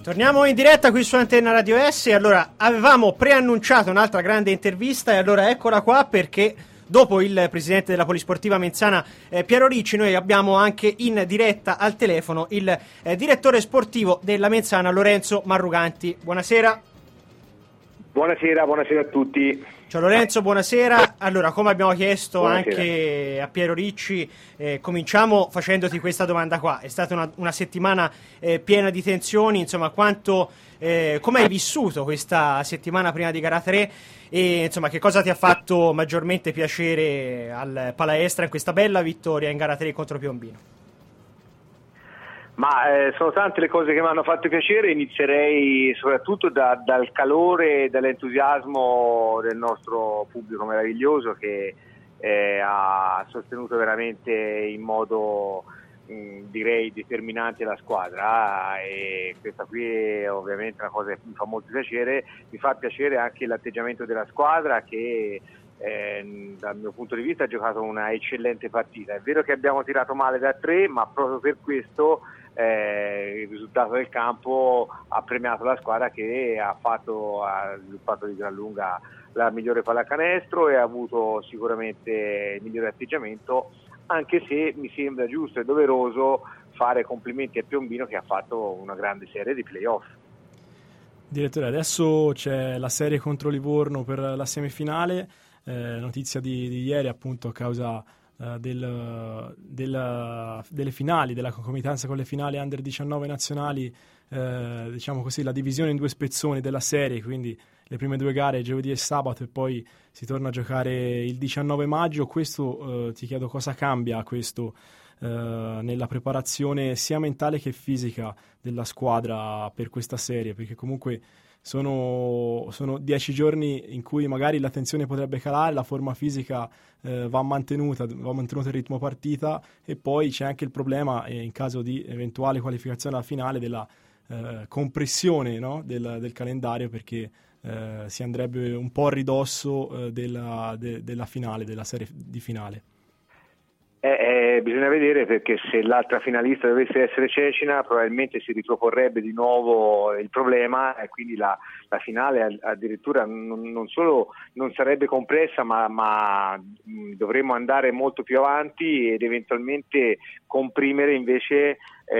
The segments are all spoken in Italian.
Torniamo in diretta qui su Antenna Radio S. Allora, avevamo preannunciato un'altra grande intervista e allora eccola qua, perché dopo il presidente della Polisportiva Menzana Piero Ricci, noi abbiamo anche in diretta al telefono il direttore sportivo della Menzana Lorenzo Marruganti. Buonasera. Buonasera a tutti. Ciao Lorenzo, buonasera. Allora, come abbiamo chiesto Buonasera. anche a Piero Ricci, cominciamo facendoti questa domanda qua. È stata una settimana piena di tensioni, insomma, come hai vissuto questa settimana prima di gara 3 e insomma che cosa ti ha fatto maggiormente piacere al Palaestra in questa bella vittoria in gara 3 contro Piombino? Ma sono tante le cose che mi hanno fatto piacere. Inizierei soprattutto dal calore e dall'entusiasmo del nostro pubblico meraviglioso che ha sostenuto veramente in modo direi determinante la squadra, e questa qui è ovviamente una cosa che mi fa molto piacere. Mi fa piacere anche l'atteggiamento della squadra che dal mio punto di vista ha giocato una eccellente partita. È vero che abbiamo tirato male da 3, ma proprio per questo il risultato del campo ha premiato la squadra che ha sviluppato di gran lunga la migliore pallacanestro e ha avuto sicuramente il migliore atteggiamento, anche se mi sembra giusto e doveroso fare complimenti a Piombino che ha fatto una grande serie di playoff. Direttore, adesso c'è la serie contro Livorno per la semifinale, notizia di ieri appunto a causa delle finali, della concomitanza con le finali Under 19 nazionali, diciamo così, la divisione in due spezzoni della serie, quindi le prime 2 gare giovedì e sabato e poi si torna a giocare il 19 maggio. Questo ti chiedo cosa cambia questo nella preparazione sia mentale che fisica della squadra per questa serie, perché comunque sono 10 giorni in cui magari la tensione potrebbe calare, la forma fisica va mantenuto il ritmo partita, e poi c'è anche il problema in caso di eventuale qualificazione alla finale della compressione, no? del calendario, perché si andrebbe un po' a ridosso della finale, della serie di finale. Bisogna vedere, perché se l'altra finalista dovesse essere Cecina probabilmente si riproporrebbe di nuovo il problema, e quindi la finale addirittura non solo non sarebbe compressa, ma dovremmo andare molto più avanti ed eventualmente comprimere invece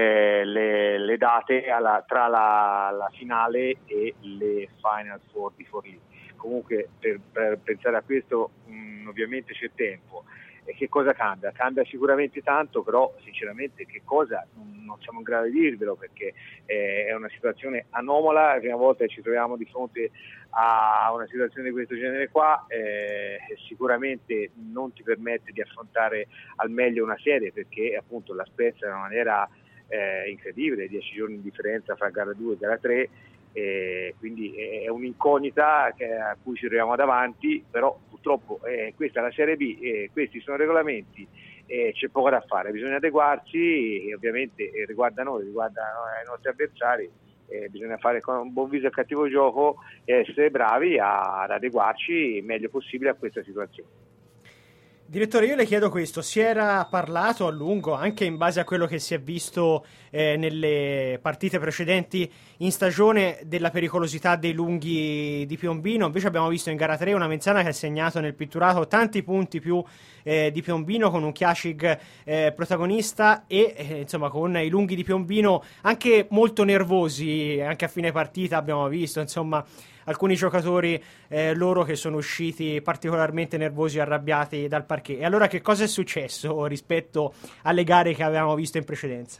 le date tra la finale e le Final Four di Forlì. Comunque per pensare a questo ovviamente c'è tempo. E che cosa cambia? Cambia sicuramente tanto, però sinceramente che cosa non siamo in grado di dirvelo, perché è una situazione anomala. La prima volta che ci troviamo di fronte a una situazione di questo genere qua, sicuramente non ti permette di affrontare al meglio una serie, perché appunto la spezza in una maniera incredibile, 10 giorni di differenza fra gara 2 e gara 3. Quindi è un'incognita a cui ci troviamo davanti, però purtroppo questa è la Serie B, questi sono i regolamenti, c'è poco da fare, bisogna adeguarsi, e ovviamente riguarda noi, riguarda i nostri avversari, bisogna fare con un buon viso al cattivo gioco e essere bravi ad adeguarci il meglio possibile a questa situazione. Direttore, io le chiedo questo: si era parlato a lungo, anche in base a quello che si è visto nelle partite precedenti in stagione, della pericolosità dei lunghi di Piombino. Invece abbiamo visto in gara 3 una Menzana che ha segnato nel pitturato tanti punti più di Piombino, con un Chiascig protagonista e insomma con i lunghi di Piombino anche molto nervosi, anche a fine partita abbiamo visto insomma alcuni giocatori loro che sono usciti particolarmente nervosi e arrabbiati dal parquet. E allora che cosa è successo rispetto alle gare che avevamo visto in precedenza?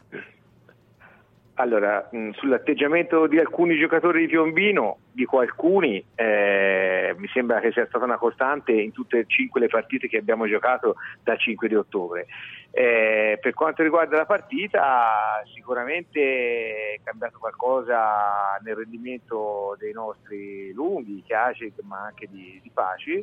Allora, sull'atteggiamento di alcuni giocatori di Piombino, dico alcuni, mi sembra che sia stata una costante in tutte e 5 le partite che abbiamo giocato dal 5 di ottobre. Per quanto riguarda la partita, sicuramente è cambiato qualcosa nel rendimento dei nostri lunghi, Chiacic, ma anche di Paci.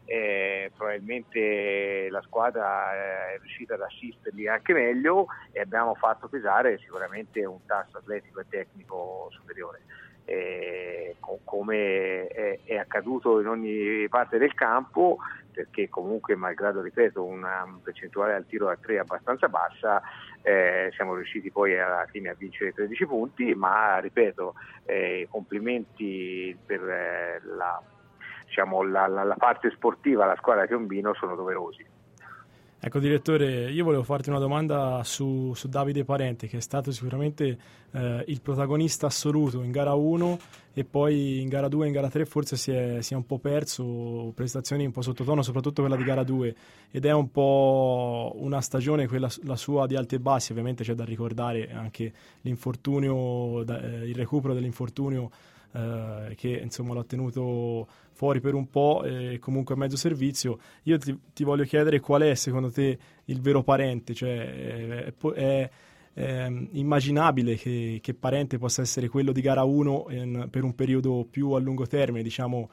Probabilmente la squadra è riuscita ad assisterli anche meglio e abbiamo fatto pesare sicuramente un tasso atletico e tecnico superiore, come è accaduto in ogni parte del campo, perché comunque, malgrado, ripeto, una percentuale al tiro a 3 abbastanza bassa, siamo riusciti poi alla fine a vincere 13 punti, ma ripeto, complimenti per la parte sportiva, la squadra Piombino sono doverosi. Ecco direttore, io volevo farti una domanda su Davide Parenti, che è stato sicuramente il protagonista assoluto in gara 1 e poi in gara 2 e in gara 3 forse si è un po' perso, prestazioni un po' sottotono, soprattutto quella di gara 2, ed è un po' una stagione, quella la sua, di alti e bassi. Ovviamente c'è da ricordare anche l'infortunio, il recupero dell'infortunio che insomma l'ha tenuto fuori per un po', comunque a mezzo servizio. Io ti voglio chiedere qual è secondo te il vero Parente, cioè è immaginabile che Parente possa essere quello di gara 1 per un periodo più a lungo termine, diciamo,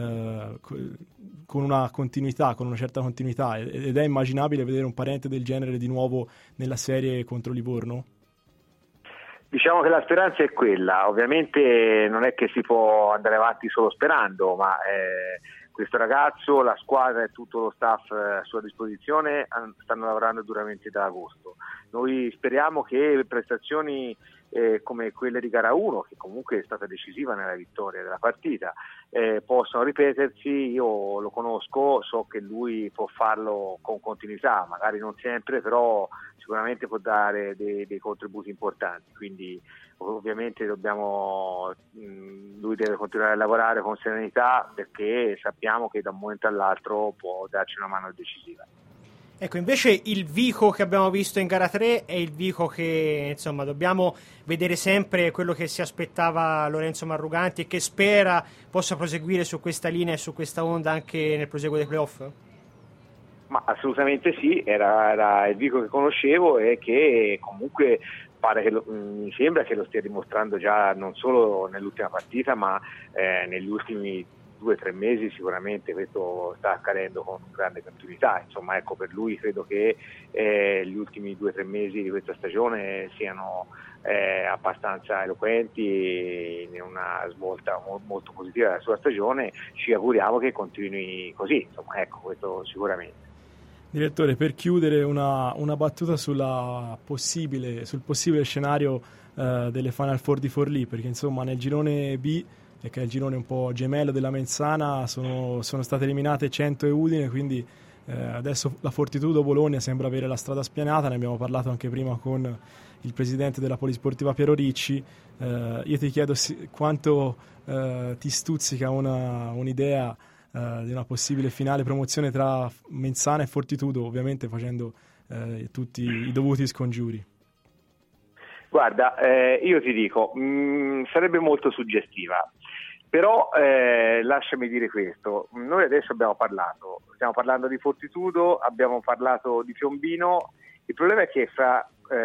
con una continuità, con una certa continuità, ed è immaginabile vedere un Parente del genere di nuovo nella serie contro Livorno? Diciamo che la speranza è quella, ovviamente non è che si può andare avanti solo sperando, ma questo ragazzo, la squadra e tutto lo staff a sua disposizione stanno lavorando duramente da agosto. Noi speriamo che prestazioni come quelle di gara 1, che comunque è stata decisiva nella vittoria della partita, possano ripetersi. Io lo conosco, so che lui può farlo con continuità, magari non sempre, però sicuramente può dare dei contributi importanti, quindi ovviamente lui deve continuare a lavorare con serenità, perché sappiamo che da un momento all'altro può darci una mano decisiva. Ecco, invece il Vico che abbiamo visto in gara 3 è il Vico che, insomma, dobbiamo vedere sempre quello che si aspettava Lorenzo Marruganti e che spera possa proseguire su questa linea e su questa onda anche nel proseguo dei playoff? Ma assolutamente sì, era il Vico che conoscevo e che comunque pare che mi sembra che lo stia dimostrando già non solo nell'ultima partita, ma negli ultimi 2 o 3 mesi sicuramente questo sta accadendo con grande continuità. Insomma, ecco, per lui credo che gli ultimi 2 o 3 mesi di questa stagione siano abbastanza eloquenti in una svolta molto positiva della sua stagione. Ci auguriamo che continui così, insomma, ecco, questo sicuramente. Direttore, per chiudere una battuta sul possibile scenario delle Final Four di Forlì, perché insomma nel girone B, che è il girone un po' gemello della Menzana, sono state eliminate 100 e Udine, quindi adesso la Fortitudo Bologna sembra avere la strada spianata. Ne abbiamo parlato anche prima con il presidente della Polisportiva Piero Ricci. Io ti chiedo quanto ti stuzzica un'idea di una possibile finale promozione tra Menzana e Fortitudo, ovviamente facendo tutti i dovuti scongiuri. Guarda, io ti dico, sarebbe molto suggestiva, però lasciami dire questo: noi adesso stiamo parlando di Fortitudo, abbiamo parlato di Piombino. Il problema è che fra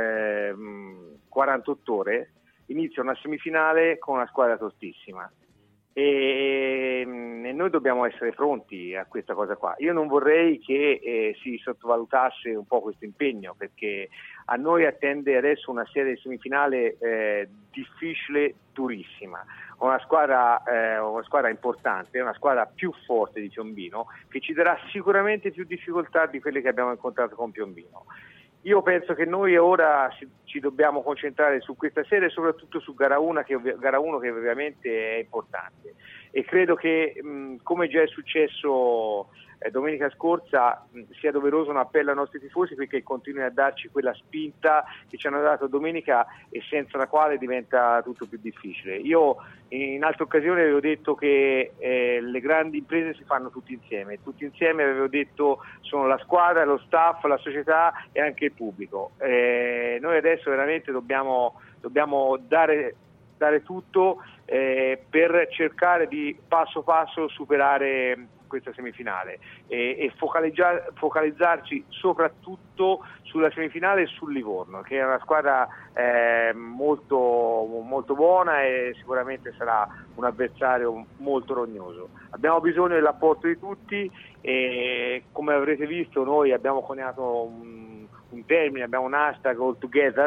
48 ore inizia una semifinale con una squadra tostissima. E noi dobbiamo essere pronti a questa cosa qua. Io non vorrei che si sottovalutasse un po' questo impegno, perché a noi attende adesso una serie semifinale difficile, durissima, una squadra importante, una squadra più forte di Piombino, che ci darà sicuramente più difficoltà di quelle che abbiamo incontrato con Piombino. Io penso che noi ora ci dobbiamo concentrare su questa serie, soprattutto su gara 1 che ovviamente è importante, e credo che come già è successo domenica scorsa sia doveroso un appello ai nostri tifosi, perché continuino a darci quella spinta che ci hanno dato domenica e senza la quale diventa tutto più difficile. Io in altre occasioni avevo detto che le grandi imprese si fanno tutti insieme avevo detto sono la squadra, lo staff, la società e anche il pubblico. Noi adesso veramente dobbiamo dare tutto per cercare di passo passo superare questa semifinale e focalizzarci soprattutto sulla semifinale e sul Livorno, che è una squadra molto, molto buona e sicuramente sarà un avversario molto rognoso. Abbiamo bisogno dell'apporto di tutti e, come avrete visto, noi abbiamo coniato un termine, abbiamo un hashtag All Together,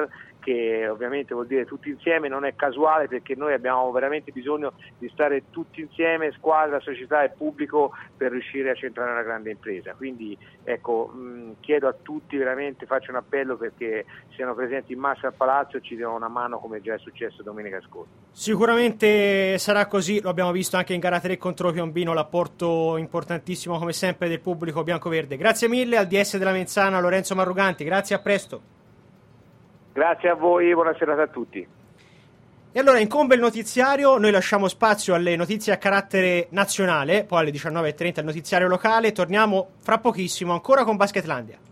che ovviamente vuol dire tutti insieme, non è casuale, perché noi abbiamo veramente bisogno di stare tutti insieme, squadra, società e pubblico, per riuscire a centrare una grande impresa. Quindi ecco, chiedo a tutti, veramente faccio un appello perché siano presenti in massa al Palazzo e ci diano una mano, come già è successo domenica scorsa. Sicuramente sarà così, lo abbiamo visto anche in gara 3 contro Piombino, l'apporto importantissimo come sempre del pubblico biancoverde. Grazie mille al DS della Menzana, Lorenzo Marruganti, grazie, a presto. Grazie a voi, buona serata a tutti. E allora incombe il notiziario, noi lasciamo spazio alle notizie a carattere nazionale, poi alle 19:30 il notiziario locale, torniamo fra pochissimo ancora con Basketlandia.